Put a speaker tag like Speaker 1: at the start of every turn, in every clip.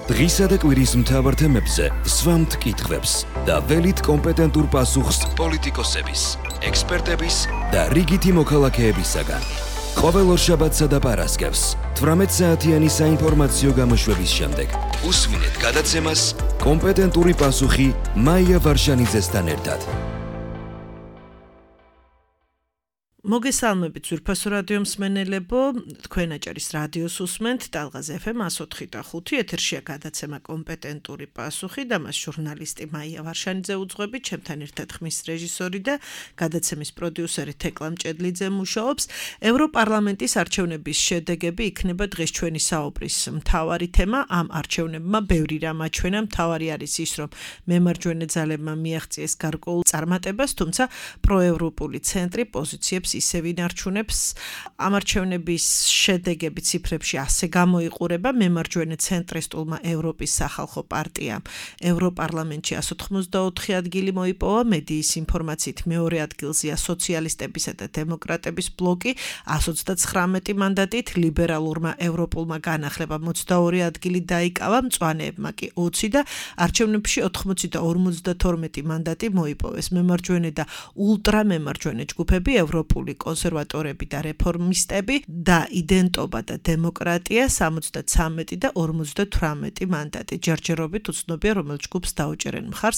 Speaker 1: დღისა და კვირის მთავარ თემებზე სვამთ კითხვებს და ველით კომპეტენტურ პასუხს პოლიტიკოსების, ექსპერტების და რიგითი მოქალაქეებისაგან. ყოველ ორშაბათსა და პარასკევს 18 საათიანი საინფორმაციო გამოშვების შემდეგ უსმინეთ გადაცემას კომპეტენტური პასუხი მაია ვარშანიძესთან ერთად.
Speaker 2: მოგესალმებით ძვირფასო რადიო მსმენელებო, თქვენ აჭარის რადიოს უსმენთ ტალღაზ FM 104.5 ეთერშია გადაცემა კომპეტენტური პასუხი და მას ჟურნალისტი მაია ვარშანიძე უძღვებით, ჩემთან ერთად ხმის რეჟისორი და გადაცემის პროდიუსერი თეკლა მჭედლიძე მუშაობს. ევროპარლამენტის არჩევნების შედეგები იქნება დღეს ჩვენი საუბრის მთავარი თემა. ამ არჩევნებმა ბევრი რამ აჩვენა, მთავარი არის ის, რომ მემარჯვენე ძალებმა მიაღწიეს გარკვეულ წარმატებას, თუმცა პროევროპული ცენტრი პოზიციებს ისევ ინარჩუნებს. ამ არჩევნების შედეგები ციფრებში ასე გამოიყურება. მემარჯვენე ცენტრისტულმა ევროპის სახალხო პარტიამ ევროპარლამენტში 184 ადგილი მოიპოვა. მედიის ინფორმაციით მეორე ადგილზეა სოციალისტებისა და დემოკრატების ბლოკი 129 მანდატით, ლიბერალურმა ევროპულმა განახლებამ 22 ადგილი დაიკავა, მწვანეებმა კი 20 და არჩევნებში 80 და 52 მანდატი მოიპოვეს. მემარჯვენე და ულტრამემარჯვენე ჯგუფები ევროპული კონსერვატორები და რეფორმისტები და იდენტობა და დემოკრატია 73 და 58 მანდატი. ჯერჯერობით უცნობია რომელ ჯგუფს დაუჭერენ მხარს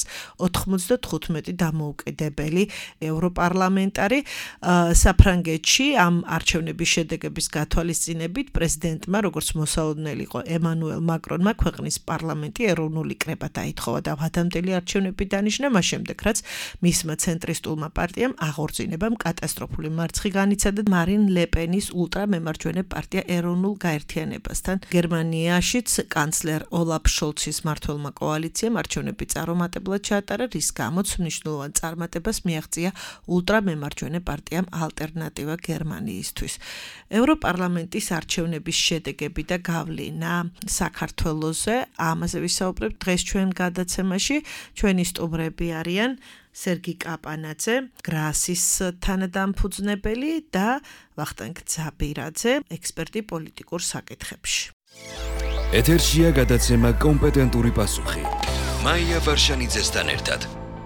Speaker 2: 95 დამოუკიდებელი ევროპარლამენტარი. საფრანგეთში ამ არჩევნების შედეგების გათვალისწინებით პრეზიდენტმა, როგორც მოსალოდნელი იყო ემანუელ მაკრონმა, ქვეყნის პარლამენტი ეროვნული კრება დაითხოვა და ვადამდელი არჩევნები დანიშნა, მას შემდეგ რაც მისმა ცენტრისტულმა პარტიამ აღორძინებამ კატასტროფული მარცხი განიცადა მარინ ლეპენის ულტრამემარჯვენე პარტია ეროვნულ გაერთიანებასთან. გერმანიაშიც კანცლერ ოლაფ შოლცის მმართველმა კოალიციამ არჩევნები წარუმატებლად ჩაატარა, რის გამოც მნიშვნელოვან წარმატებას მიაღწია ულტრამემარჯვენე პარტიამ ალტერნატივა გერმანიისთვის. ევროპარლამენტის არჩევნების შედეგები და გავლენა საქართველოზე, ამაზე ვისაუბრებთ დღეს ჩვენ გადაცემაში. ჩვენი სტუმრები არიან სერგი კაპანაძე, გრასის თანადამფუძნებელი და ვახტანგ ძაბირაძე, ექსპერტი პოლიტიკურ საკითხებში.
Speaker 1: ეთერშია გადაცემა კომპეტენტური პასუხი. მაია ვარშანიძესთან ერთად.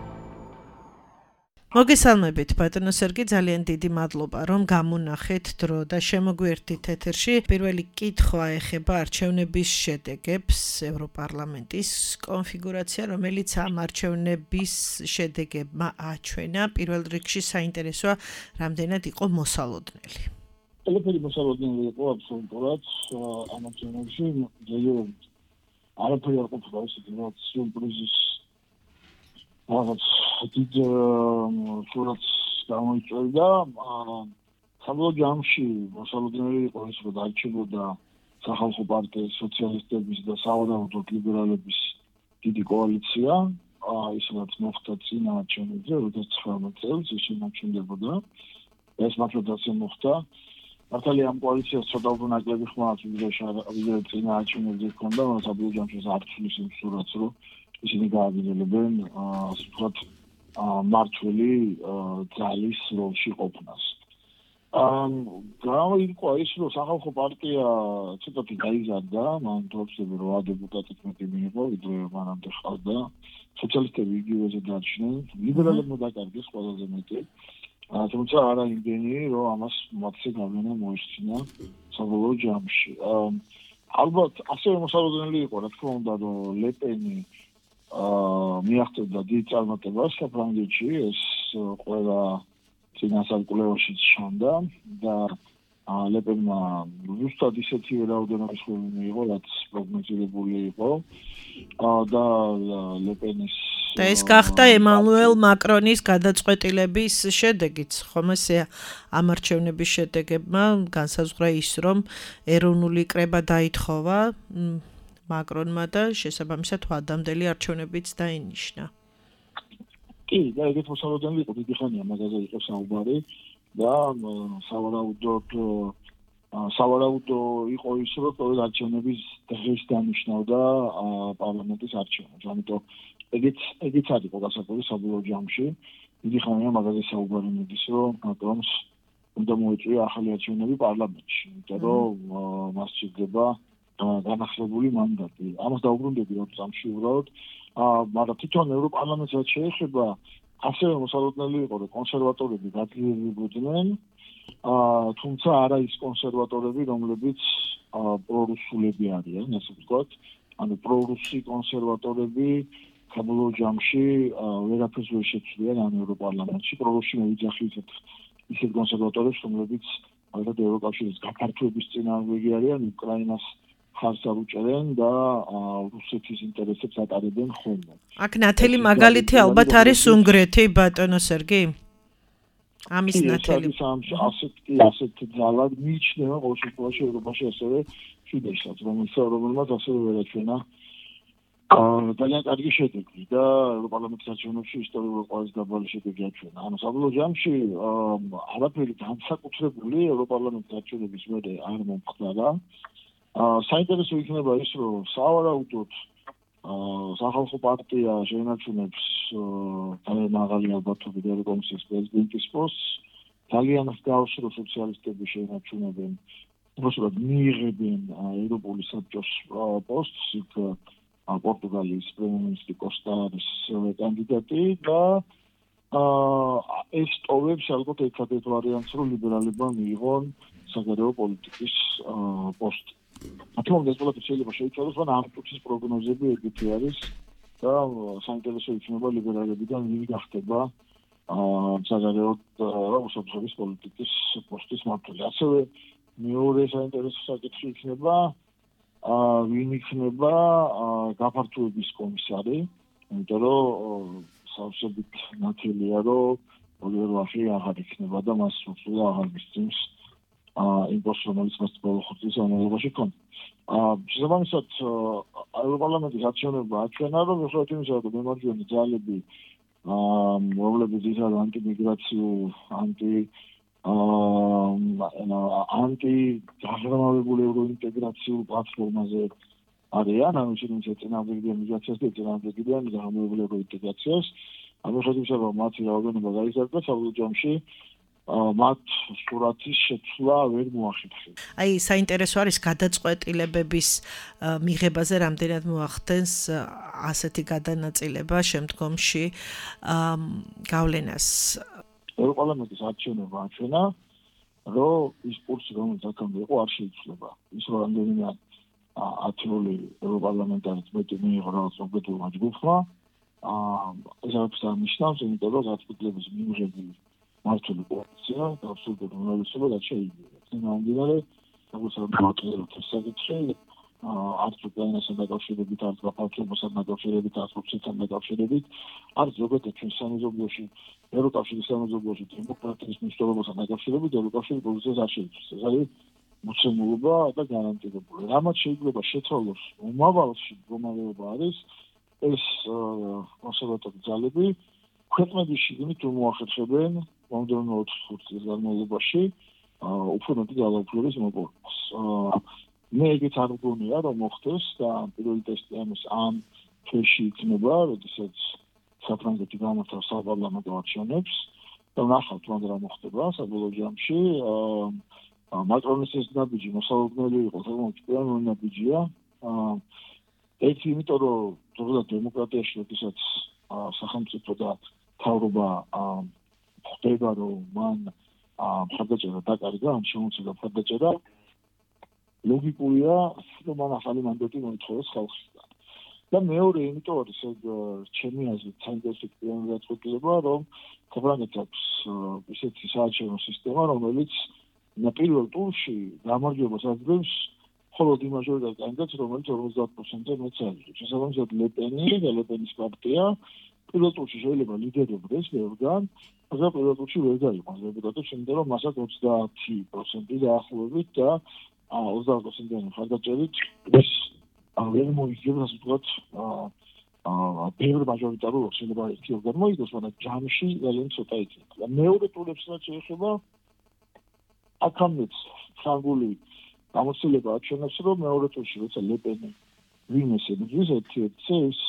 Speaker 2: მოგესალმებით ბატონო სერგი, ძალიან დიდი მადლობა რომ გამონახეთ დრო და შემოგვიერთდით ეთერში. პირველი კითხვა ეხება არჩევნების შედეგებს, ევროპარლამენტის კონფიგურაცია, რომელიც ამ არჩევნების შედეგებმა აჩვენა. პირველ რიგში საინტერესოა, რამდენად იყო მოსალოდნელი.
Speaker 3: ყველაფერი მოსალოდნელი იყო აბსოლუტურად ამ არჩევნებში. არაფერი არ ყოფილა ისეთი, რაც სიურპრიზის რაღაც დიდ სურათს გამოიწვევდა. საბოლოო ჯამში მოსალოდნელი იყო ის, რომ დარჩებოდა სახალხო პარტიის, სოციალისტების და სავარაუდოდ ლიბერალების დიდი კოალიცია. ის რაც მოხდა წინა არჩევნებზე 2019 წელს, ის შემოჩნდებოდა. ეს მართლაც მოხდა. მართალია ამ კოალიციას ცოტა უფრო ნაკლები ხმა აქვს, ვიდრე წინა არჩევნებზე ჰქონდა, მაგრამ საბოლოო ჯამში არ ცვლის იმ სურათს, რომ ისინი გააგრძელებენ ასე ვთქვათ მმართველი ძალის როლში ყოფნას. იყო ის, რომ სახალხო პარტია ცოტათი გაიზარდა, მან თორსები 8 დეპუტატით მეტი მიიღო, ვიდრე მანამდე ხარდა. სოციალისტები იგივეზე დარჩნენ, ლიბერალებმა დაკარგეს ყველაზე მეტი. თუმცა არა იმდენი, რომ ამას მათზე გავლენა მოისწინა საბოლოო ჯამში. ალბათ ასევე მოსალოდნელი იყო, რა თქმა უნდა, რომ ლეპენი მიაღწევდა დიდ წარმატებას საფრანგეთში, ეს ყველა წინა საკვლევაშიც ჩანდა და ლეპენმა ზუსტად ისეთივე რაოდენობის ხმები მიიღო, რაც პროგნოზირებული იყო და ლეპენის
Speaker 2: და ეს გახდა ემანუელ მაკრონის გადაწყვეტილების შედეგიც, ხომ ესეა? ამ არჩევნების შედეგებმა განსაზღვრა ის, რომ ეროვნული კრება დაითხოვა მაკრონმა და შესაბამისად ვადამდელი არჩევნებიც დაინიშნა.
Speaker 3: კი, და ეგეთ მოსალოდნელი იყო, დიდი ხანია მაგაზე იყო საუბარი და სავარაუდო იყო ის, რომ ყოველ არჩევნების დღეს დანიშნავდა პარლამენტის არჩევნებს. ამიტომ ეგეც არ იყო გასაკვირი საბოლოო ჯამში. დიდი ხანია მაგაზე საუბარი მიდის, რომ მაკრონს უნდა მოეწვია ახალი არჩევნები პარლამენტში, იმიტომ რომ მას სჭირდება განახლებული მანდატი. ამას დაუბრუნდები 2 წამში უბრალოდ. მაგრამ თვითონ ევროპარლამენტს რაც შეეხება, ასევე მოსალოდნელი იყო, რომ კონსერვატორები გაძლიერებოდნენ, თუმცა არა ის კონსერვატორები, რომლებიც პრორუსულები არიან, ასე ვთქვათ. ანუ პრორუსი კონსერვატორები საბოლოო ჯამში ვერაფერს ვერ შეცვლიან ამ ევროპარლამენტში. პრორუსი მოიძახით ისეთ კონსერვატორებს, რომლებიც ალბათ ევროკავშირის გაფართოების წინააღმდეგი არიან, უკრაინას ხარს არ უჭერენ და რუსეთის ინტერესებს ატარებენ ხოლმე.
Speaker 2: აქ ნათელი მაგალითი ალბათ არის უნგრეთი, ბატონო სერგი? ამის ნათელი.
Speaker 3: ასეთ ძალად მიიჩნევა ყოველ შემთხვევაში ევროპაში ასევე ფიდესაც, რომელმაც ასევე ვერ აჩვენა ძალიან კარგი შედეგი და ევროპარლამენტის არჩევნებში ისტორიულად ყველაზე დაბალი შედეგი აჩვენა. ანუ საბოლოო ჯამში არაფერი განსაკუთრებული ევროპარლამენტის არჩევნების მერე არ მომხდარა. საინტერესო იქნება ის, რომ სავარაუდოდ სახალხო პარტია შეინარჩუნებს ძალიან მაღალი ალბათობით ევროკომისიის პრეზიდენტის პოსტს, ძალიან მსგავს რო სოციალისტები შეინარჩუნებენ, უბრალოდ მიიღებენ ევროპული საბჭოს პოსტს, იქ პორტუგალიის პრემიერ-მინისტრი კოსტა არის კანდიდატი და ეს ტოვებს ალბათ ერთადერთ ვარიანტს, რომ ლიბერალებმა მიიღონ საგარეო პოლიტიკის პოსტი. თუმცა ეს ყველაფერი შეიძლება შეიცვალოს, მაგრამ ამ წუთის პროგნოზები ეგეთი არის და საინტერესო იქნება ლიბერალებიდან ვინ გახდება საგარეო უსაფრთხოების პოლიტიკის პოსტის მმართველი. ასევე მეორე საინტერესო საკითხი იქნება ვინ იქნება გაფართოების კომისარი, იმიტომ რომ სავსებით ნათელია, რომ ოლივერ ვახი აღარ იქნება და მას უცვლელად აღარ მისცემს იმ პოსტს, რომელიც მას ბოლო 5 წლის განმავლობაში ჰქონდა. შესაბამისად, ევროპარლამენტის არჩევნებმა აჩვენა, რომ მიუხედავად იმისა, რომ მემარჯვენე ძალები, რომლებიც ისაა ანტიმიგრაციულ, ანტიგაღრმავებულ ევროინტეგრაციულ პლატფორმაზე არიან, ანუ ისინი წინააღმდეგებიან მიგრაციას და წინააღმდეგებიან გაღრმავებულ ევროინტეგრაციას. მიუხედავად იმისა, რომ მათი რაოდენობა გაიზარდა, საბოლოო ჯამში მათ სურათის შეცვლა ვერ მოახერხეს.
Speaker 2: აი, საინტერესო არის გადაწყვეტილებების მიღებაზე რამდენად მოახდენს ასეთი გადანაწილება შემდგომში გავლენას.
Speaker 3: ევროპარლამენტის არჩევნებმა აჩვენა, რომ ის კურსი, რომელიც აქამდე იყო, არ შეიცვლება. ის რომ რამდენიმე 10 ევროპარლამენტარიც მეტი მიიღო რაღაც ობედურმა ჯგუფმა, ეს არის ნიშნავს, იმიტომ რომ გადაწყვეტილების მიღების მართული პოზიცია და აბსოლუტური უმრავლესობა რაც შეიძლება. ნამდვილად, როგორც ვთქვათ, საკითხი არც უკრაინასთან დაკავშირებით, არც გაფართოებასთან დაკავშირებით, არც რუსეთთან დაკავშირებით, არც ზოგადად ჩვენ სამეზობლოში, ევროკავშირის სამეზობლოში დემოკრატიის მნიშვნელობასთან დაკავშირებით, ევროკავშირის პოზიციას არ შეიცავს. ეს არის მოცემულობა და გარანტირებული. რამაც შეიძლება შეცვალოს მომავალში, რომალებობა არის ეს კონსერვატორი ძალები ქვეყნების შიგნით მოახერხებენ მომდევნო 4-5 წლის განმავლობაში უფრო მეტი ძალაუფლების მოპოვებას. მე ეგეც არ მგონია, რომ მოხდეს და პირველი ტესტი ამის ამ თვეში იქნება, როდესაც საფრანგეთი გამართავს საპარლამენტო არჩევნებს და ნახავთ, რა მოხდება საბოლოო ჯამში. მაკრონის ეს ნაბიჯი მოსალოდნელი იყო, თუმცა პირველი ნაბიჯია. ეს იმიტომ, რომ ზოგადად დემოკრატიაში, როდესაც სახელმწიფო და მთავრობა ხდება, რომ მან მხარდაჭერა დაკარგა, ან შემოწირა მხარდაჭერა, ლოგიკურია, რომ მან ახალი მანდატი მოითხოვოს ხალხისგან. და მეორე, იმიტომ არის ჩემი აზრით საინტერესო განცხადება, რომ საფრანგეთს აქვს ისეთი საარჩევნო სისტემა, რომელიც პირველ ტურში გამარჯვებას აძლევს მხოლოდ იმ მაჟორიტარ კანდიდატს, რომელიც 50%-ზე მეტს აძლევს. შესაბამისად, ლეპენი და ლეპენის პარტია პირველ ტურში შეიძლება ლიდერობდეს ბევრგან, მაგრამ პირველ ტურში ვერ გაიყვანს დეპუტატებს, იმიტომ რომ მას აქვს 30% დაახლოებით და 20%-იანი მხარდაჭერით ის ვერ მოიგებს, ასე ვთქვათ, ბევრ მაჟორიტარულ შეიძლება ერთი ორგან მოიგოს, მაგრამ ჯამში ძალიან ცოტა იქნება. მეორე ტურებს რაც შეეხება, აქამდეც ფრანგული გამოცდილება აჩვენებს, რომ მეორე ტურში როცა ლეპენი ვინმეს ებრძვის ერთ-ერთზე ის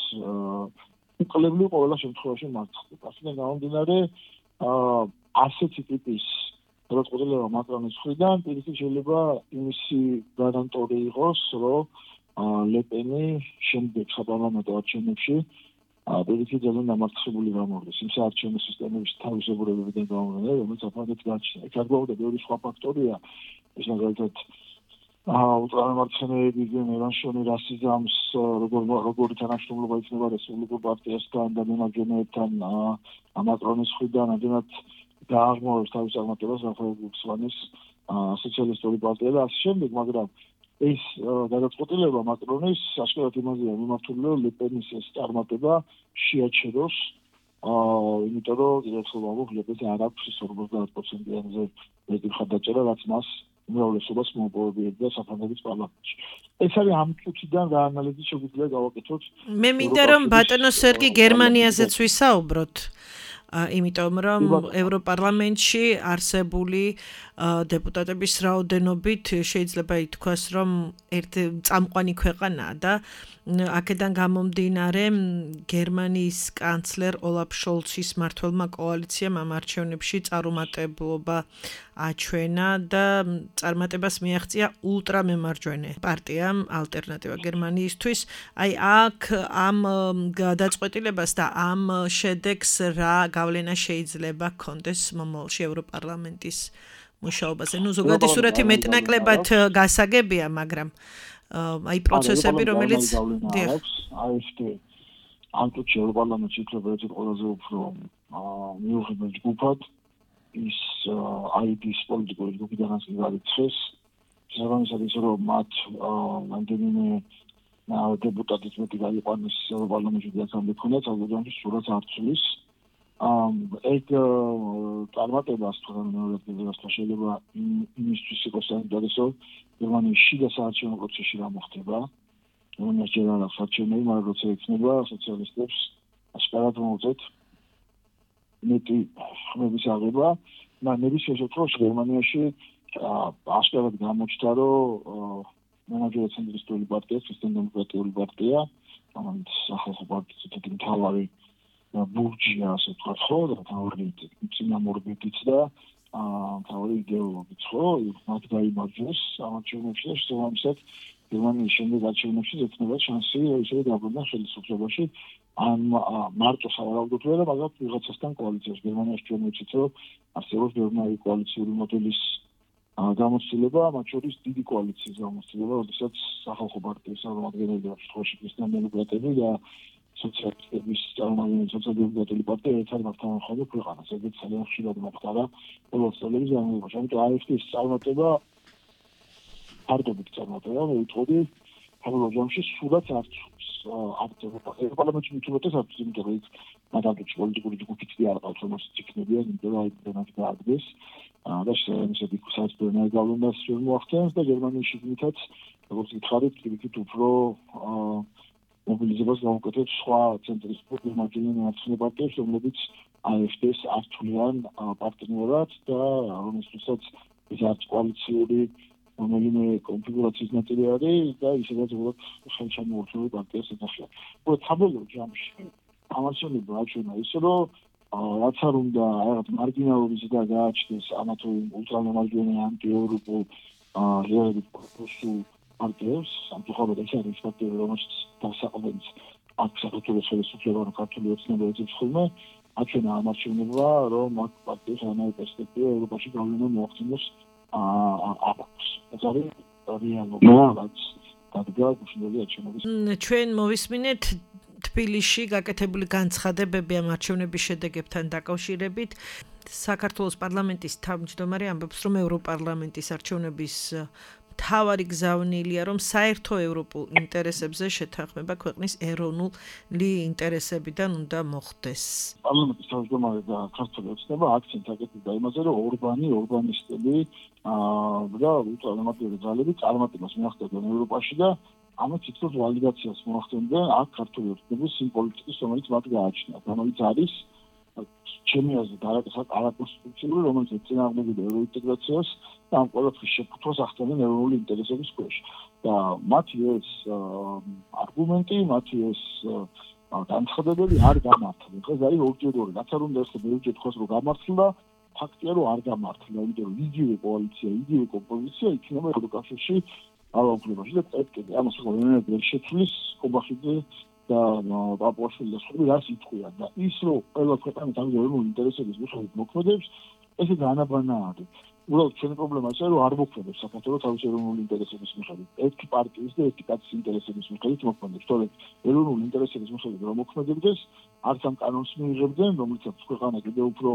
Speaker 3: უკლებლივ ყველა შემთხვევაში მარცხდება. ასეთან გამომდინარე, ასეთი ტიპის გადაწყვეტილება მაკრონის მხრიდან პირიქით შეიძლება იმისი გარანტორი იყოს, რომ ლეპენი შემდეგ საპარლამენტო არჩევნებში პირიქით ძალიან დამარცხებული გამოვიდეს იმ საარჩევნო სისტემების თავისებურებებიდან გამომდინარე, რომელიც აფრთხილებს გაჩნდა. იქ არ გვაქვს ბევრი სხვა ფაქტორია, ეს მაგალითად ultramārცხენეები მერანშონი რასიზმს როგორი თანამშრომლობა იქნება რესპუბლიკურ პარტიასთან და მემარჯვენეებთან მაკრონის მხრიდან ამდენად დააღმოვებს თავის წარმატებას რაფაელ სოციალისტური პარტია და ასე შემდეგ, მაგრამ ეს გადაწყვეტილება მაკრონის აშკარად იმაზეა მიმართული, რომ ლეპენის ეს წარმატება შეაჩეროს, იმიტომ რომ კიდევ ერთხელ ვამბობ, ლეპენს არ აქვს 50%-ზე მეტი მხარდაჭერა, რაც მას უმრავლესობას მოუპოვებიებდა საფრანგეთის პარლამენტში. ეს არის ამ წუთიდან რა ანალიზი შეგვიძლია გავაკეთოთ.
Speaker 2: მე მინდა რომ ბატონო სერგი გერმანიაზეც ვისაუბროთ. იმიტომ რომ ევროპარლამენტში არსებული დეპუტატების რაოდენობით შეიძლება ითქვას, რომ ერთი წამყვანი ქვეყანაა და აქედან გამომდინარე გერმანიის კანცლერ ოლაფ შოლცის მმართველმა კოალიციამ ამ არჩევნებში წარუმატებლობა აჩვენა და წარმატებას მიაღწია ულტრამემარჯვენე პარტიამ ალტერნატივა გერმანიისთვის. აი აქ ამ გადაწყვეტილებას და ამ შედეგს რა გავლენა შეიძლება ქონდეს მომავალში ევროპარლამენტის მუშაობაზე. ნუ ზოგადი სურათი მეტნაკლებად გასაგებია, მაგრამ აი პროცესები, რომელიც
Speaker 3: AfD ამ წუთში ევროპარლამენტში იქნება ერთ ყველაზე უფრო მიუღებელ ჯგუფად ის ID-ს პოლიტიკური ჯგუფიდანაც გარიცხეს. შესაბამისად ის რომ მათ რამდენიმე დეპუტატის მეტი გაიყვანეს ევროპარლამენტში და ამ მქონდათ ალბათ სურათს არ ცვლის. ეგ წარმატებას თვალსაჩინო შეიძლება იმისთვის იყოს საინტერესო გერმანიის შიდა საარჩევნო პროცესში რა მოხდება. რომელსაც ჯერ არ აქვს არჩევნები, მაგრამ როცა იქნება სოციალისტებს აშკარად მოუწევთ მეტი ხმების აღება. ნებისმიერ შემთხვევაში გერმანიაში აშკარად გამოჩნდა, რომ მემარჯვენე ცენტრისტული პარტია, ქრისტიან-დემოკრატიული პარტია, რომელიც სახალხო პარტიის ერთ-ერთი მთავარი ბურჯია, ასე ვთქვათ, ხო, და მთავარი წინამორბედიც და მთავარი იდეოლოგიც, ხო, მათ გაიმარჯვეს ამ არჩევნებში და შესაბამისად გერმანიის შემდეგ არჩევნებში ექნება შანსი ისევე დაბრუნდა ხელისუფლებაში. ან მარტო სავარაუდოდ ვერ, მაგრამ ვიღაცასთან კოალიციაში გერმანიაში ჩვენ ვიცით, რომ არსებობს ბევრი კოალიციური მოდელის გამოცდილება, მათ შორის დიდი კოალიციის გამოცდილება, როდესაც სახალხო პარტიის წარმომადგენლები და შემთხვევაში ქრისტიან-დემოკრატები და სოციალისტების წარმომადგენლები სოციალ-დემოკრატიული პარტია ერთად მართავენ ქვეყანას. ეგეც ძალიან ხშირად მოხდა ბოლო წლების განმავლობაში. ამიტომ AfD-ის წარმატება ფარდობით წარმატება, მე ვიტყოდი, თავის ჯამში სულაც არ ცვლის. ევროპარლამენტში მithumetes არ ცვლის, იმიტომ რომ იქ მაგალითად პოლიტიკური ჯგუფიც არ ყავს, რომელსაც იქნებიან, იმიტომ რომ აიდგენათ გააგდეს. და შესაბამისად იქ საერთოდ გავლენას ვერ მოახდენს და გერმანიაში მითაც, როგორც გითხარით, კიდევ უფრო მობილიზებას გაუკეთებს სხვა ცენტრისტული მემარჯვენე პარტიებს, რომლებიც AfD-ს არ თვლიან პარტნიორად და რომელსაც ეს არც კოალიციური რომელიმე კონფიგურაციის ნაწილი არის და ისედაც უბრალოდ ხელშემოუწმებული პარტიას ეთახიან. უბრალოდ საბოლოო ჯამში ამ არჩევნებმა აჩვენა ის, რომ რაც არ უნდა რაღაც მარგინალური ზრდა გააჩნდეს ამა თუ იმ ულტრამემარჯვენე ანტიევროპულ ჟერებით პროსულ პარტიებს, სამწუხაროდ ეს არის პარტიები, რომელშიც დასაყრდენს აქ საქართველოს ხელისუფლება და ქართული ოცნებები ხოლმე აჩვენა ამ არჩევნებმა, რომ აქ პარტიებს ამავე პერსპექტივა ევროპაში გავლენა მოახდინოს აქვს. ეს არის რეალობა, რაც დადგა გუშინდელი არჩევნების.
Speaker 2: ჩვენ მოვისმინეთ თბილისში გაკეთებული განცხადებები ამ არჩევნების შედეგებთან დაკავშირებით. საქართველოს პარლამენტის თავმჯდომარე ამბობს, რომ ევროპარლამენტის არჩევნების მთავარი გზავნილია, რომ საერთო ევროპულ ინტერესებზე შეთანხმება ქვეყნის ეროვნული ინტერესებიდან უნდა მოხდეს.
Speaker 3: პარლამენტის თავმჯდომარე და ქართული ოცნება აქცენტს აკეთებდა იმაზე, რომ ორბანისტები და ულტრამემარჯვენე ძალები წარმატებას მიაღწევდნენ ევროპაში და ამით თითქოს ვალიდაციას მოახდენდნენ აქ ქართული ოცნების იმ პოლიტიკის, რომელიც მათ გააჩნიათ, რომელიც არის ჩემი აზრით არაკონსტიტუციური, რომელიც ეწინააღმდეგება ევროინტეგრაციას და ამ ყველაფრის შეფუთვას ახდენენ ეროვნული ინტერესების ქვეშ. და მათი ეს არგუმენტი, მათი ეს განცხადებები არ გამართლენ. დღეს არის ორჯერ, რაც არ უნდა ეხება ორჯერ ხოს რომ გამართლა, ფაქტია რომ არ გამართლა, იმიტომ რომ იგივე კოალიცია, იგივე კომპოზიცია იქნება ევროკავშირში ალაგებაში და წეთკები. ამას ხო ვერ შეცვლის ყობახიძე და პაპუაშვილი და სხვა რას იტყვიან და ის რომ ყველა ქვეყანა თავის ეროვნულ ინტერესების მიხედვით მოქმედებს, ესე განაბანაა. უბრალოდ ჩვენი პრობლემა ისაა რომ არ მოქმედებს საქართველოს თავის ეროვნულ ინტერესების მიხედვით. ერთი პარტიის და ერთი კაცის ინტერესების მიხედვით მოქმედებს. თორემ ეროვნულ ინტერესების მიხედვით რომ მოქმედებდეს, არც ამ კანონს მიიღებდნენ, რომელსაც ქვეყანა კიდევ უფრო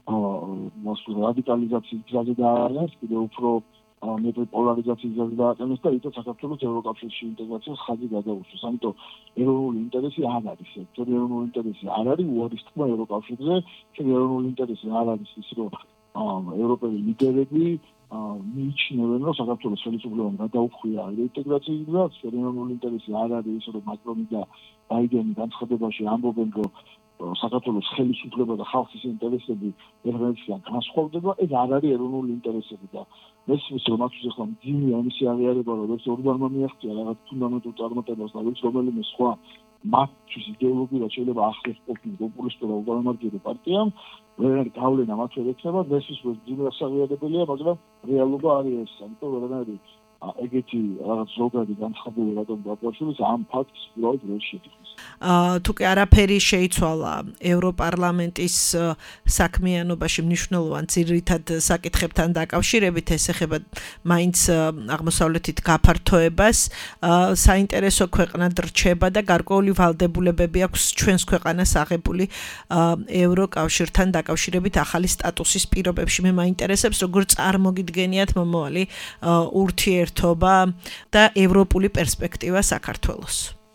Speaker 3: რადიკალიზაციის გზაზე დააარეს, კიდევ უფრო მეტი პოლარიზაციის გზაზე დააყენეს და იცით საქართველოს ევროკავშირში ინტეგრაციას ხაზი გადაუსვეს. ამიტომ ეროვნული ინტერესი არ არის. ჩვენი ეროვნული ინტერესი არ არის უარის თქმა ევროკავშირზე, ჩვენი ეროვნული ინტერესი არ არის ის რომ ევროპელი ლიდერები მიიჩნევენ რომ საქართველოს ხელისუფლებამ გადაუხვია ინტეგრაციის გზას, ჩვენი ეროვნული ინტერესი არ არის ის რომ მაკრონი და ბაიდენი განცხადებაში ამბობენ რომ საქართველოს ხელისუფლება და ხალხის ინტერესები ერთმანეთისგან განსხვავდება, ეს არ არის ეროვნული ინტერესები და მესმის რომ აქ ახლა მძიმე ამისი აღიარება რომ ეს ორბანმა მიაღწია რაღაც ფუნდამენტურ წარმატებას და რომელიმე სხვა მათთვის იდეოლოგიურად შეიძლება ახლოს ყოფილი პოპულისტური და უდანამარგებელ პარტიამ ვერ არის გავლენა მათ ვერ ექნება, მესმის რომ მძიმე აღიარებელია, მაგრამ რეალობა არის ეს, ამიტომ ვერ არის ეგეთი რაღაც ზოგადი განცხადება რატომ დაპყრობთ ამ ფაქტს უბრალოდ ვერ შეგიძლიათ.
Speaker 2: თუ კი არაფერი შეიცვალა ევროპარლამენტის საქმიანობაში მნიშვნელოვან ძირითად საკითხებთან დაკავშირებით, ეს ეხება მაინც აღმოსავლეთით გაფართოებას, საინტერესო ქვეყნად რჩება და გარკვეული ვალდებულებები აქვს ჩვენს ქვეყანას აღებული ევროკავშირთან დაკავშირებით ახალი სტატუსის პირობებში. მე მაინტერესებს როგორ წარმოგიდგენიათ მომავალი ურთიერთობა და ევროპული პერსპექტივა საქართველოს.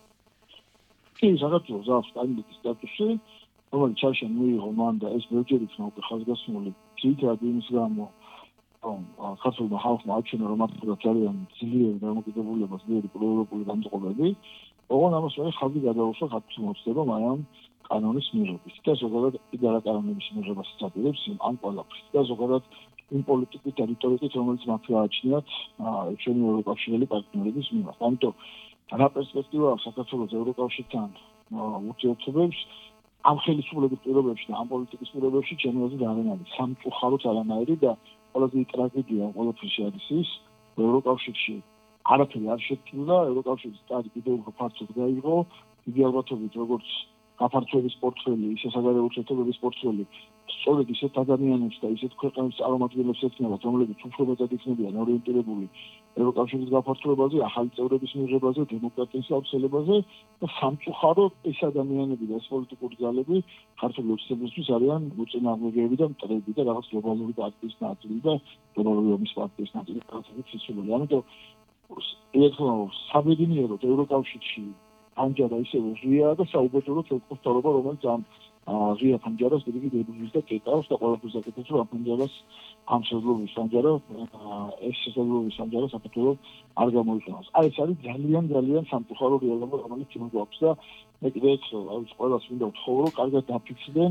Speaker 3: კი, საქართველოს აქვს კანდიდატის სტატუსი, რომელიც ჩარჩენ მიიღო მან და ეს ბევრჯერ იქნა უკვე ხაზგასმული ძირითადად იმის გამო, რომ საქართველოს ხალხმა აჩვენა რომ აქ ძალიან ძლიერი დამოკიდებულება, ძლიერი პროევროპული დამწყობები, ოღონდ ამას ვერ ხაზი გადაუსვა საქართველოს მოწდება ამ კანონის მიღების და ზოგადად კიდევ რა კანონების მიღებასაც აპირებს ამ ყველაფერს და ზოგადად იმ პოლიტიკის ტერიტორიით, რომელიც მათ გააჩნიათ ჩვენი ევროკავშირელი პარტნიორების მიმართ. ამიტომ რა პერსპექტივა აქვს საქართველოს ევროკავშირთან ურთიერთობებს ამ ხელისუფლების პირობებში და ამ პოლიტიკის პირობებში ჩემი აზრით არ არის სამწუხაროდ არანაირი და ყველაზე ტრაგედია ყველაფერში არის ის რომ ევროკავშირში არაფერი არ შექმნა, ევროკავშირის სტატი კიდევ უფრო ფართოდ გაიღო, დიდი ალბათობით როგორც გაფართოების პორტფელი, ისე საგარეო ურთიერთობების პორტფელი სწორედ ისეთ ადამიანებს და ისეთ ქვეყნებს წარმომადგენლებს ექნება, რომლებიც უფრო მეტად იქნებიან ორიენტირებული ევროკავშირის გაფართოებაზე, ახალი წევრების მიღებაზე, დემოკრატიის გავრცელებაზე და სამწუხაროდ ეს ადამიანები და ეს პოლიტიკური ძალები ქართული ოცნებისთვის არიან მოწინააღმდეგეები და მტრები და რაღაც გლობალური პარტიის ნაწილი და გლობალური ომის პარტიის ნაწილი რაღაცებით სიცილული. ამიტომ ერთხელ საბედნიეროდ ევროკავშირში ანჯარა ისევე ღია და საუბედუროდ ეკუთვნოდა რომელიც ამ ღია ანჯარას დიდი დებულის და კეტავს და ყველაფერს აკეთებს რომ ანჯარას ამ შესაძლებლობის ანჯარა ეს შესაძლებლობის ანჯარა საქართველოს არ გამოიყენოს. აი ეს არის ძალიან სამწუხარო რეალობა რომელიც ჩვენ გვაქვს და მე კიდევ ის ყველას მინდა ვთხოვო რომ კარგად დაფიქსირდნენ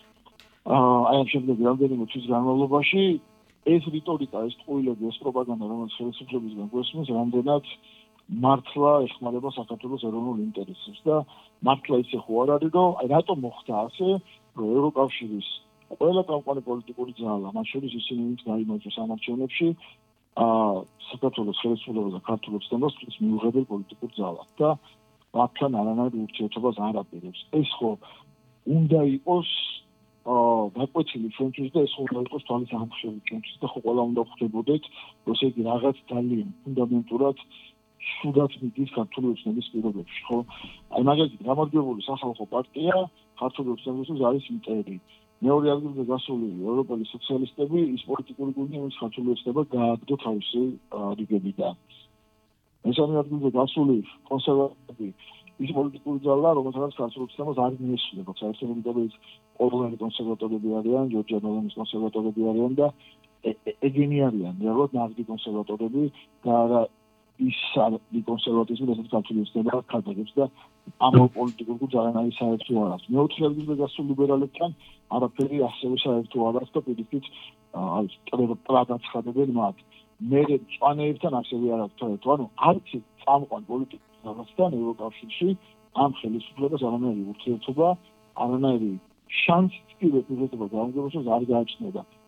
Speaker 3: აი ამ შემდგომი რამდენიმე თვის განმავლობაში ეს რიტორიკა, ეს ტყუილები, ეს პროპაგანდა რომელიც ხელისუფლებისგან გვესმის რამდენად მართლა ეხმარება საქართველოს ეროვნულ ინტერესებს და მართლა ისე ხო არ არის რომ აი რატომ მოხდა ასე რომ ევროკავშირის ყველა წამყვანი პოლიტიკური ძალა მათ შორის ისინი ვინც გაიმარჯვეს ამ არჩევნებში საქართველოს ხელისუფლებას და ქართულ ოცნებას მიუღებელ პოლიტიკურ ძალას და მათთან არანაირ ურთიერთობას არ აპირებს. ეს ხო უნდა იყოს დაკვეთილი ჩვენთვის და ეს ხო უნდა იყოს თვალის ამხელი ჩვენთვის და ხო ყველა უნდა ხვდებოდეთ რომ ესე იგი რაღაც ძალიან ფუნდამენტურად სუდაც მიდის ქართული ოცნების პირობებში, ხო? აი მაგალითად, გამარჯვებული სახალხო პარტია ქართული ოცნებისთვის არის მტერი. მეორე ადგილზე გასული ევროპელი სოციალისტები ის პოლიტიკური გუნდი, რომელიც ქართული ოცნება გააგდო თავისი რიგებიდან. მესამე ადგილზე გასული კონსერვატორები ის პოლიტიკური ძალა, რომელსაც ქართული ოცნებას არ მიესწრება. საერთოდ ყოველი კონსერვატორები არიან, ჯორჯია მელონის კონსერვატორები არიან და ეგენი არიან, რეალურად ნაღდი კონსერვატორები და არა ის კონსერვატიზმი, რასაც ქართული ოცნება ხაზებს და ამ პოლიტიკურ ძალანაირი საერთო არ აქვს. მეოთხე ადგილზე გასულ ლიბერალებთან არაფერი ასევე საერთო არ აქვს და პირიქით არის ტრადაცხადებენ მათ. მე წვანეებთან ასევე არ აქვს საერთო. ანუ არც წამყვან პოლიტიკურ ძალასთან ევროკავშირში ამ ხელისუფლებას არანაირი ურთიერთობა, არანაირი შანსი პირდაპირ გამგებოებას არ გააჩნია.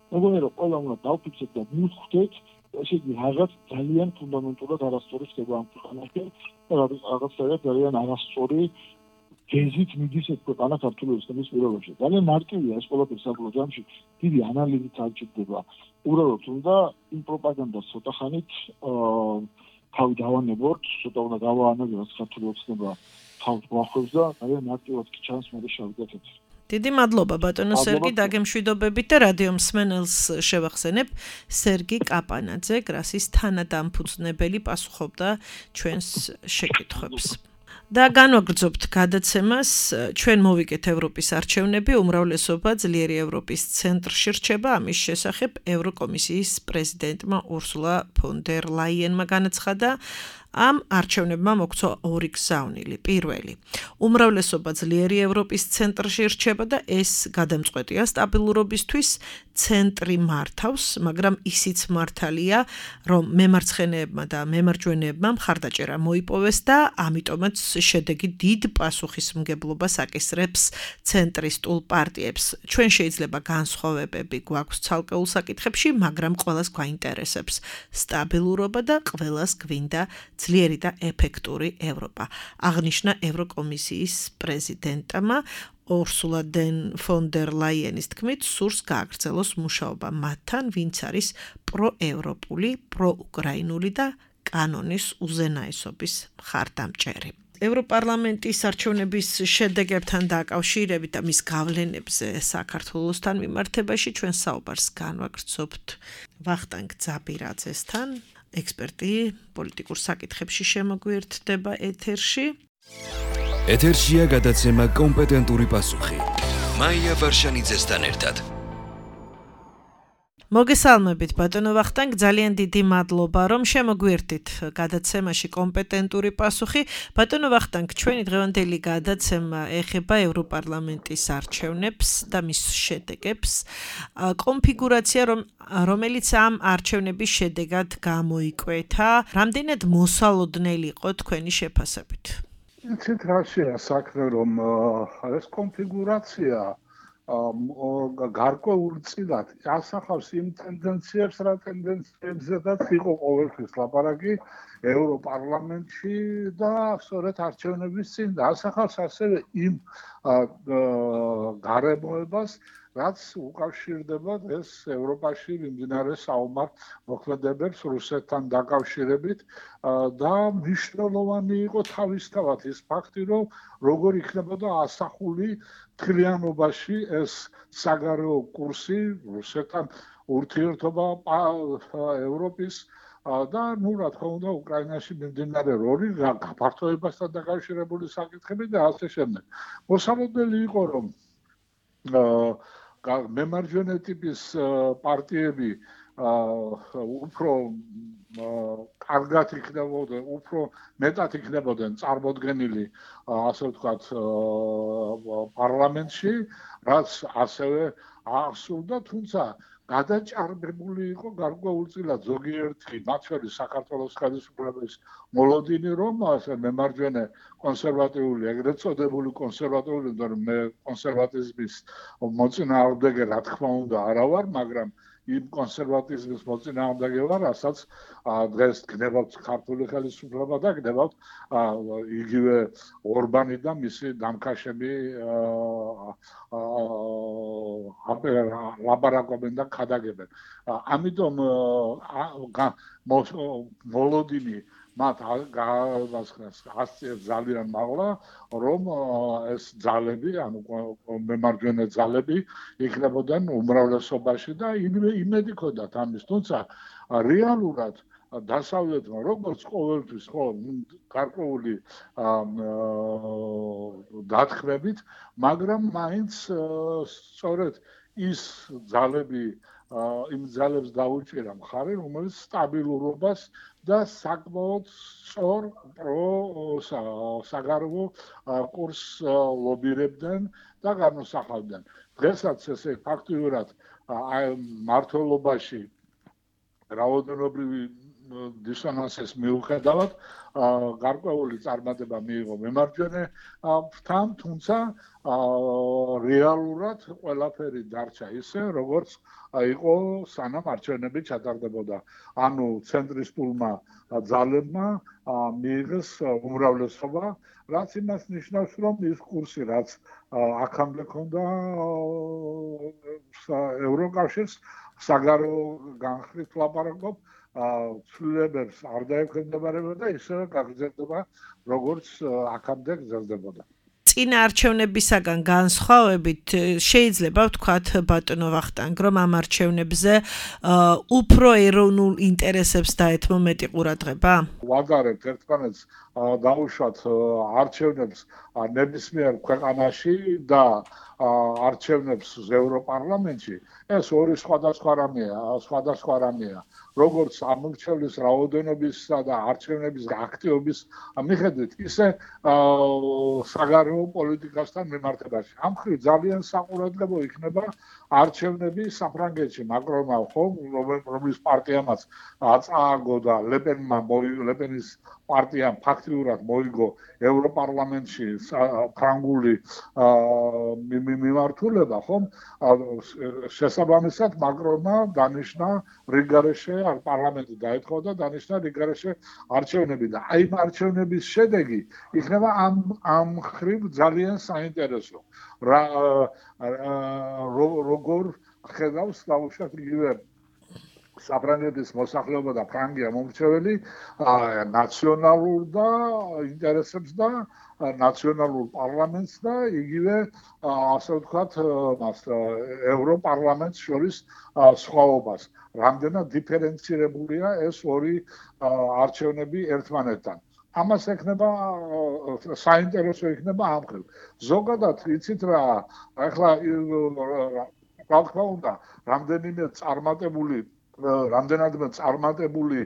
Speaker 3: მეგონი რომ ყველა უნდა დავფიქსოთ და მივხვდეთ, ესე იგი რაღაც ძალიან ფუნდამენტურად არასწორი ხდება ამ ქვეყანაში და რაღაცა ძალიან არასწორი გეზით მიდის ეს ქვეყანა ქართული ოცნების პირობებში. ძალიან მარტივია ეს ყველაფერი საბოლოო ჯამში დიდი ანალიზით არ ჭირდება. უბრალოდ უნდა იმ პროპაგანდას ცოტა ხანით თავი დავანებოთ, ცოტა უნდა გავაანალიზოთ ქართული ოცნება თავს გვახობს და ძალიან მარტივად კი ჩანს მე შევგეთეთ.
Speaker 2: დიდი მადლობა ბატონო სერგი დაგემშვიდობებით და რადიო მსმენელს შევახსენებ სერგი კაპანაძე გრასის თანადამფუძნებელი პასუხობდა ჩვენს შეკითხვებს. და განვაგრძობთ გადაცემას, ჩვენ მოვიგეთ ევროპის არჩევნები, უმრავლესობა ძლიერი ევროპის ცენტრში რჩება, ამის შესახებ ევროკომისიის პრეზიდენტმა ურსულა ფონ დერ ლაიენმა განაცხადა, ამ არჩევნებმა მოგცვა ორი გზავნილი. პირველი, უმრავლესობა ძლიერი ევროპის ცენტრში რჩება და ეს გადამწყვეტია სტაბილურობისთვის, ცენტრი მართავს, მაგრამ ისიც მართალია, რომ მემარცხენეებმა და მემარჯვენეებმა მხარდაჭერა მოიპოვეს და ამიტომაც შედეგი დიდ პასუხისმგებლობას აკისრებს ცენტრისტულ პარტიებს. ჩვენ შეიძლება განსხვავებები გვაქვს ცალკეულ საკითხებში, მაგრამ ყველას გვაინტერესებს სტაბილურობა და ყველას გვინდა ძლიერი და ეფექტური ევროპა. აღნიშნა ევროკომისიის პრეზიდენტმა ურსულა ფონ დერ ლაიენის თქმით, სურს გააგრძელოს მუშაობა მათთან, ვინც არის პროევროპული, პროუკრაინული და კანონის უზენაესობის მხარდამჭერი. ევროპარლამენტის არჩევნების შედეგებთან დაკავშირებით და მის გავლენებზე საქართველოსთან მიმართებაში ჩვენ საუბარს განვაგრძობთ ვახტანგ ძაბირაძესთან. ექსპერტი პოლიტიკურ საკითხებში შემოგვიერთდება ეთერში.
Speaker 1: ეთერშია გადაცემა კომპეტენტური პასუხი. მაია ვარშანიძესთან ერთად.
Speaker 2: მოგესალმებით ბატონო ვახტანგ, ძალიან დიდი მადლობა რომ შემოგვიერთდით გადაცემაში კომპეტენტური პასუხი. ბატონო ვახტანგ, ჩვენი დღევანდელი გადაცემა ეხება ევროპარლამენტის არჩევნებს და მის შედეგებს. კონფიგურაცია რომელიც ამ არჩევნების შედეგად გამოიკვეთა, რამდენად მოსალოდნელი იყო თქვენი შეფასებით?
Speaker 4: იცით რაშია საქმე, რომ ეს კონფიგურაცია გარკვეულ წილად ასახავს იმ ტენდენციებს, რა ტენდენციებზედაც იყო ყოველთვის ლაპარაკი ევროპარლამენტში და სწორედ არჩევნების წინ და ასახავს ასევე იმ გარემოებას, რაც უკავშირდება ეს ევროპაში მიმდინარე საომარ მოქმედებებს რუსეთთან დაკავშირებით და მნიშვნელოვანი იყო თავისთავად ის ფაქტი, რომ როგორ იქნებოდა ასახული მთლიანობაში ეს საგარეო კურსი რუსეთთან ურთიერთობა ევროპის და რა თქმა უნდა უკრაინაში მიმდინარე როლი გაფართოებასთან დაკავშირებული საკითხები და ასე შემდეგ. მოსალოდნელი იყო რომ მემარჯვენე ტიპის პარტიები უფრო კარგად იქნებოდნენ, უფრო მეტად იქნებოდნენ წარმოდგენილი, ასე ვთქვათ, პარლამენტში, რაც ასევე აღსრულდა, თუმცა გადაჭარბებული იყო გარკვეულწილად ზოგიერთი, მათ შორის საქართველოს ხელისუფლების მოლოდინი, რომ მემარჯვენე კონსერვატიული, ეგრეთ წოდებული კონსერვატიული, მე კონსერვატიზმის მოწინააღმდეგე, რა თქმა უნდა, არა ვარ, მაგრამ იმ კონსერვატიზმის მოწინააღმდეგე ვარ, რასაც დღეს გნებავთ ქართული ხელისუფლება და გნებავთ იგივე ორბანი და მისი დამქაშები ლაპარაკობენ და ქადაგებენ. ამიტომ მოლოდინი მათ ასწიებს ძალიან მაღლა, რომ ეს ძალები, ანუ მემარჯვენე ძალები იქნებოდნენ უმრავლესობაში და იმედი ჰქონდათ ამის, თუმცა რეალურად დასავლეთმა როგორც ყოველთვის გარკვეული დათქმებით, მაგრამ მაინც სწორედ ის ძალები იმ ძალებს დაუჭირა მხარი, რომელიც სტაბილურობას და საკმაოდ სწორ საგარეო კურსს ლობირებდნენ და განუსახავდნენ. დღესაც ესე ფაქტიურად მართლობაში რაოდენობრივი დისონანსის მიუხედავად გარკვეული წარმატება მიიღო მემარჯვენე ფრთამ, თუმცა რეალურად ყველაფერი დარჩა ისე, როგორც იყო სანამ არჩევნები ჩატარდებოდა. ანუ ცენტრისტულმა ძალებმა მიიღეს უმრავლესობა, რაც იმას ნიშნავს, რომ ის კურსი, რაც აქამდე ჰქონდა ევროკავშირს, საგარეო განხრით ვლაპარაკობ, ცვლილებებს არ დაექვემდებარებოდა და ისევე გაგრძელდება, როგორც აქამდე გრძელდებოდა.
Speaker 2: წინა არჩევნებისაგან განსხვავებით შეიძლება ვთქვათ ბატონო ვახტანგ, რომ ამ არჩევნებზე უფრო ეროვნულ ინტერესებს დაეთმო მეტი ყურადღება?
Speaker 4: ვაგარებთ ერთმანეთს დაუშვათ არჩევნებს ნებისმიერ ქვეყანაში და არჩევნებს ევროპარლამენტში, ეს ორი სხვადასხვა რამეა. როგორც ამორჩევლის რაოდენობისა და არჩევნების აქტივობის მიხედვით, ისე საგარეო პოლიტიკასთან მიმართებაში. ამ მხრივ ძალიან საყურადღებო იქნება არჩევნები საფრანგეთში, მაკრონმა რომლის პარტიამაც აწააგო და ლეპენის პარტიამ ფაქტიურად მოიგო ევროპარლამენტში ფრანგული მიმართულება, ხომ? შესაბამისად მაკრონმა დანიშნა რიგარეშე პარლამენტი დაეთხოვა და დანიშნა რიგარეშე არჩევნები და აი არჩევნების შედეგი იქნება ამ მხრივ ძალიან საინტერესო. როგორ ხედავს დაუშვათ იგივე საფრანგეთის მოსახლეობა და ფრანგია მომრჩეველი ნაციონალურ და ინტერესებს და ნაციონალურ პარლამენტს და იგივე ასე ვთქვათ ევროპარლამენტს შორის სხვაობას. რამდენად დიფერენცირებულია ეს ორი არჩევნები ერთმანეთთან. ამას ექნება საინტერესო იქნება ამ მხრივ. ზოგადად იცით რა, ახლა რა თქმა უნდა, რამდენადმე წარმატებული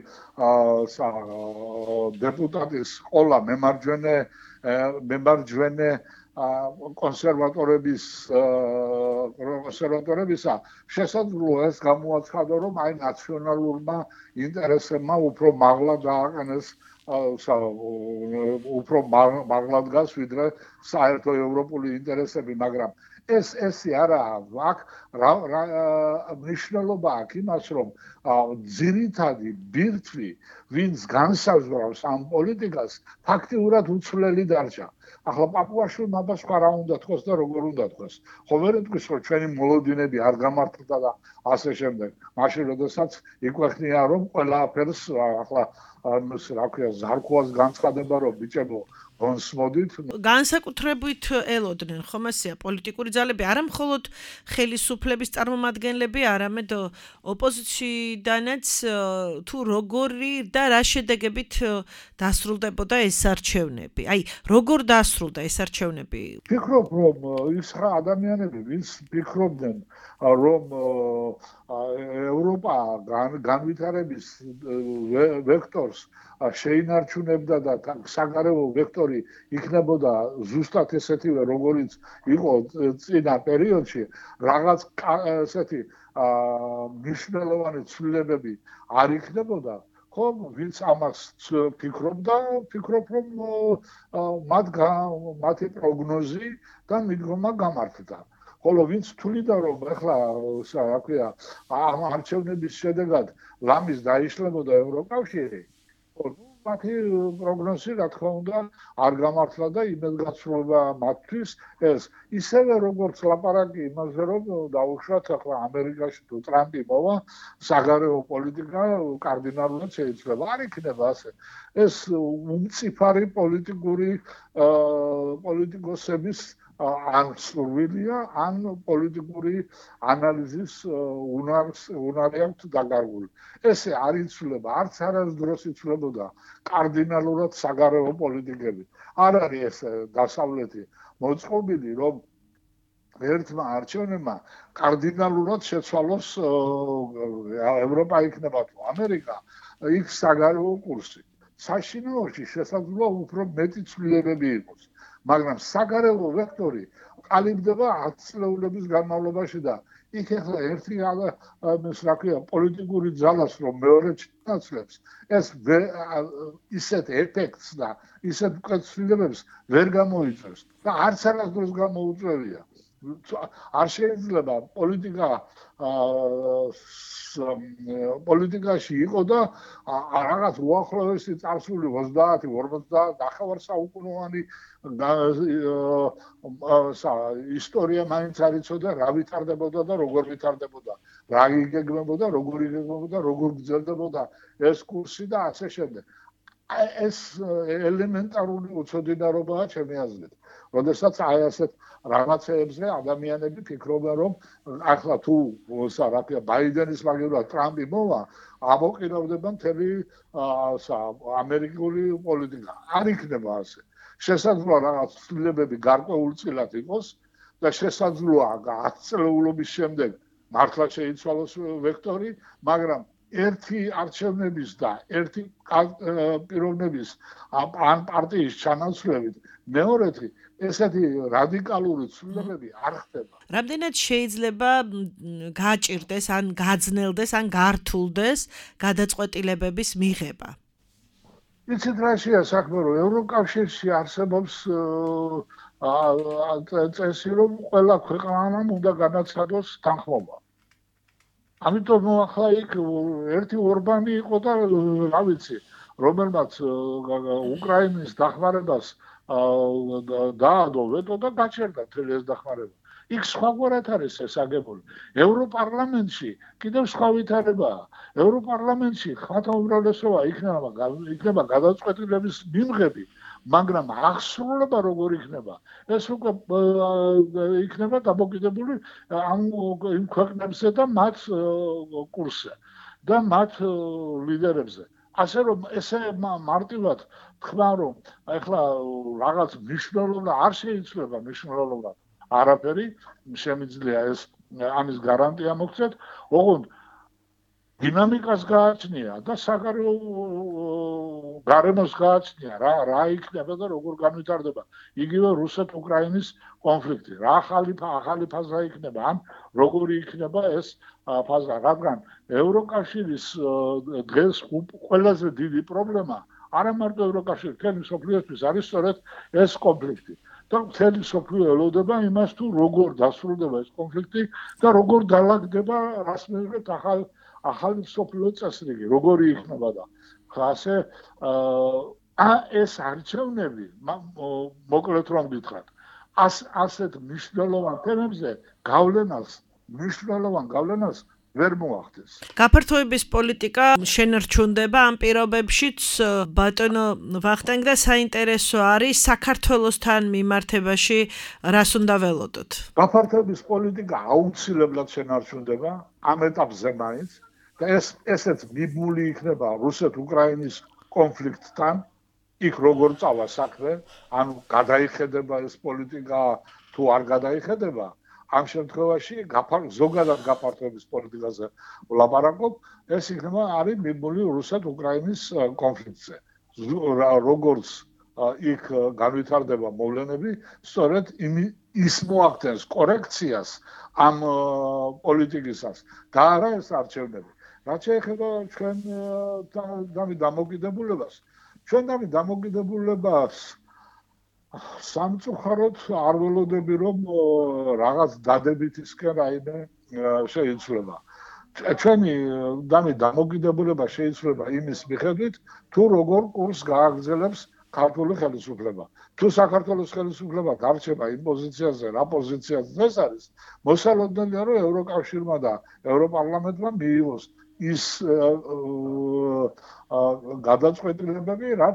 Speaker 4: დეპუტატის ყოლა მემარჯვენე კონსერვატორებისა შესაძლოა ეს გამოაცხადო, რომ აი ნაციონალურმა ინტერესებმა უფრო მაღლა დააყენეს უფრო მაღლა დგას ვიდრე საერთო ევროპული ინტერესები, მაგრამ ესე არაა, აქ მნიშვნელობა აქვს იმას, რომ ძირითადი ბირთვი, ვინც განსაზღვრავს ამ პოლიტიკას, ფაქტიურად უცვლელი დარჩა. ახლა პაპუაშვილმა სხვა რა უნდა თქოს და როგორ უნდა თქოს. ხო ვერ ეთქვის, რომ ჩვენი მოლოდინები არ გამართლდა და ასე შემდეგ. მაშინ როდესაც იკვეხნია, რომ ყველაფერს ახლა რა ქვია, ზარქოას განცხადება, რომ ბიჭებო გონსმოდით.
Speaker 2: განსაკუთრებით ელოდნენ ხომ ასეა პოლიტიკური ძალები, არა მხოლოდ ხელისუფლების წარმომადგენლები, არამედ ოპოზიციიდანაც თუ როგორი და რა შედეგებით დასრულდებოდა ეს არჩევნები. აი, როგორ დასრულდა ეს არჩევნები?
Speaker 4: ვფიქრობ, რომ ის ადამიანები, ვინც ფიქრობდნენ, რომ ევროპა განვითარების ვექტორს შეინარჩუნებდა და საგარეო ვექტორი იქნებოდა ზუსტად ესეთივე, როგორიც იყო წინა პერიოდში, რაღაც ესეთი მნიშვნელოვანი ცვლილებები არ იქნებოდა. ხომ, ვინც ამას ფიქრობდა, ვფიქრობ, რომ მათი პროგნოზი და მიდგომა გამართლდა. ხოლო ვინც თვლიდა, რომ ახლა რა ქვია, ამ არჩევნების შედეგად ლამის დაიშლებოდა ევროკავშირი, მათი პროგნოზი, რა თქმა უნდა, არ გამართლა და იმედგაცრუება მათთვის ეს ისევე როგორც ლაპარაკი იმაზე, რომ დაუშვათ ახლა ამერიკაში თუ ტრამპი მოვა, საგარეო პოლიტიკა კარდინალურად შეიცვლება. არ იქნება ასე. ეს უმწიფარი პოლიტიკოსების ან სურვილია, ან პოლიტიკური ანალიზის უნარი აქვს დაკარგული. ესე არ იცვლება, არც არასდროს იცვლებოდა კარდინალურად საგარეო პოლიტიკები. არ არის ეს დასავლეთი მოწყობილი, რომ ერთმა არჩევნებმა კარდინალურად შეცვალოს ევროპა იქნება თუ ამერიკა, იქ საგარეო კურსი. საშინაოში შესაძლოა უფრო მეტი ცვლილებები იყოს. მაგრამ საგარეო ვექტორი ყალიბდება 10 წლეულების განმავლობაში და იქ ახლა ერთი რა ქვია პოლიტიკური ძალას რომ მეორე ჩინაცლებს ეს ისეთ ეფექტს და ისეთ მკაცრილებებს ვერ გამოიწვევს და არც არასდროს გამოუწვევია არ შეიძლება პოლიტიკაში იყო და რაღაც უახლოესი წარსული 30-50 ნახევარ საუკუნოვანი ისტორია მაინც არ იცოდა რა ვითარდებოდა და როგორ ვითარდებოდა რა იგეგმებოდა როგორ იგეგმებოდა როგორ გრძელდებოდა ეს კურსი და ასე შემდეგ ეს ელემენტარული უცოდინარობაა ჩემი აზრით როდესაც აი ასეთ რაღაცებზე ადამიანები ფიქრობენ რომ ახლა თუ რა ქვია ბაიდენის მაგალითად ტრამპი მოვა ამოყირავდება მთელი ამერიკული პოლიტიკა არ იქნება ასე შესაძლოა რაღაც ცვლილებები გარკვეულწილად იყოს და შესაძლოა 10 წლეულობის შემდეგ მართლა შეიცვალოს ვექტორი მაგრამ ერთი არჩევნების და ერთი პიროვნების ან პარტიის ჩანაცვლებით მეორეთი ესეთი რადიკალური ცვლილებები არ ხდება.
Speaker 2: რამდენად შეიძლება გაჭირდეს ან გაძნელდეს ან გართულდეს გადაწყვეტილებების მიღება?
Speaker 4: იცით რაშია საქმე რომ ევროკავშირში არსებობს წესი რომ ყველა ქვეყანამ უნდა განაცხადოს თანხმობა. ამიტომ ახლა იქ ერთი ორბანი იყო და რა ვიცი რომელმაც უკრაინის დახმარებას დაადო ვეტო და გაჩერდა მთელი ეს დახმარება. იქ სხვაგვარად არის ეს აგებული. ევროპარლამენტში კიდევ სხვა ვითარებაა. ევროპარლამენტში ხმათა უმრავლესობა იქნება გადაწყვეტილების მიმღები, მაგრამ აღსრულება როგორ იქნება? ეს უკვე იქნება დამოკიდებული იმ ქვეყნებზე და მათ კურსზე და მათ ლიდერებზე. ასე რომ ესე მარტივად თქვა რომ ახლა რაღაც მნიშვნელობა არ შეიძლება მნიშვნელობა არაფერი შემიძლია ეს ამის გარანტია მოგცეთ ოღონდ დინამიკას გააჩნია და საგარეო გარემოს გააჩნია რა იქნება და როგორ განვითარდება იგივე რუსეთ-უკრაინის კონფლიქტი რა ახალი ფაზა იქნება ან როგორი იქნება ეს ფაზა რადგან ევროკავშირის დღეს ყველაზე დიდი პრობლემა არა მარტო ევროკავშირის მთელი მსოფლიოსთვის არის სწორედ ეს კონფლიქტი და მთელი მსოფლიო ელოდება იმას თუ როგორ დასრულდება ეს კონფლიქტი და როგორ დალაგდება რას მიიღეთ ახალი მსოფლიო წესრიგი როგორი იქნება და ასე ეს არჩევნები მოკლედ რომ გითხრათ ასეთ მნიშვნელოვან თემებზე მნიშვნელოვან გავლენას ვერ მოახდენს.
Speaker 2: გაფართოების პოლიტიკა შენარჩუნდება ამ პირობებშიც ბატონო ვახტანგ და საინტერესო არის საქართველოსთან მიმართებაში რას უნდა ველოდოთ.
Speaker 4: გაფართოების პოლიტიკა აუცილებლად შენარჩუნდება ამ ეტაპზე მაინც და ესეც მიბული იქნება რუსეთ-უკრაინის კონფლიქტთან იქ როგორ წავა საქმე ანუ გადაიხედება ეს პოლიტიკა თუ არ გადაიხედება ამ შემთხვევაში ზოგადად გაფართოების პოლიტიკაზე ვლაპარაკობ ეს იქნება არის მიბული რუსეთ-უკრაინის კონფლიქტზე როგორც იქ განვითარდება მოვლენები სწორედ ის მოახდენს კორექციას ამ პოლიტიკისას და არა ეს არჩევნები რაც შეეხება ჩვენ დამოკიდებულებას სამწუხაროდ არ ველოდები რომ რაღაც დადებითისკენ რაიმე შეიცვლება. ჩვენი დამოკიდებულება შეიცვლება იმის მიხედვით თუ როგორ კურსს გააგრძელებს ქართული ხელისუფლება. თუ საქართველოს ხელისუფლება გარჩება იმ პოზიციაზე, რა პოზიციაზე ეს არის, მოსალოდნელია რომ ევროკავშირმა და ევროპარლამენტმა მიიღოს ის გადაწყვეტილებები, რაც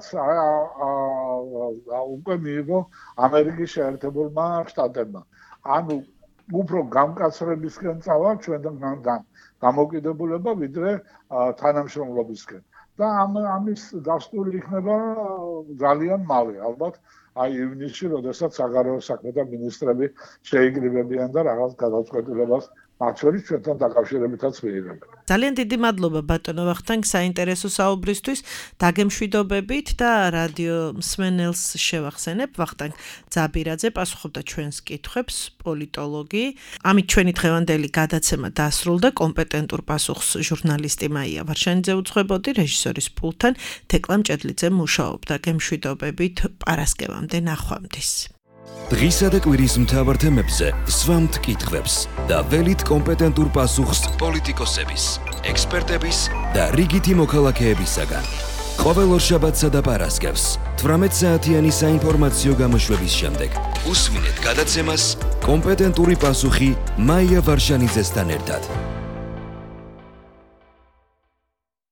Speaker 4: უკვე მიიღო ამერიკის შეერთებულმა შტატებმა. ანუ უფრო გამკაცრებისკენ წავა ჩვენთან დამოკიდებულება ვიდრე თანამშრომლობისკენ. და ამის დასტური იქნება ძალიან მალე, ალბათ აი ივნისში, როდესაც საგარეო საქმეთა მინისტრები შეიკრიბებიან და რაღაც გადაწყვეტილებას მათ შორის ჩვენთან დაკავშირებითაც მიიღებენ.
Speaker 2: ძალიან დიდი მადლობა ბატონო ვახტანგ საინტერესო საუბრისთვის, დაგემშვიდობებით და რადიო მსმენელს შევახსენებ ვახტანგ ძაბირაძე პასუხობდა ჩვენს კითხვებს, პოლიტოლოგი. ამით ჩვენი დღევანდელი გადაცემა დასრულდა. კომპეტენტურ პასუხს ჟურნალისტი მაია ვარშანიძე უძღვებოდი, რეჟისორის პულტთან თეკლა მჭედლიძე მუშაობდა. გემშვიდობებით პარასკევამდე ნახვამდის.
Speaker 1: დღისა და კვირის მთავარ თემებზე სვამთ კითხვებს და ველით კომპეტენტურ პასუხს პოლიტიკოსების, ექსპერტების და რიგითი მოქალაქეებისაგან. ყოველ ორშაბათსა და პარასკევს 18 საათიანი საინფორმაციო გამოშვების შემდეგ უსვინეთ გადაცემას კომპეტენტური პასუხი მაია ვარშანიძესთან ერთად.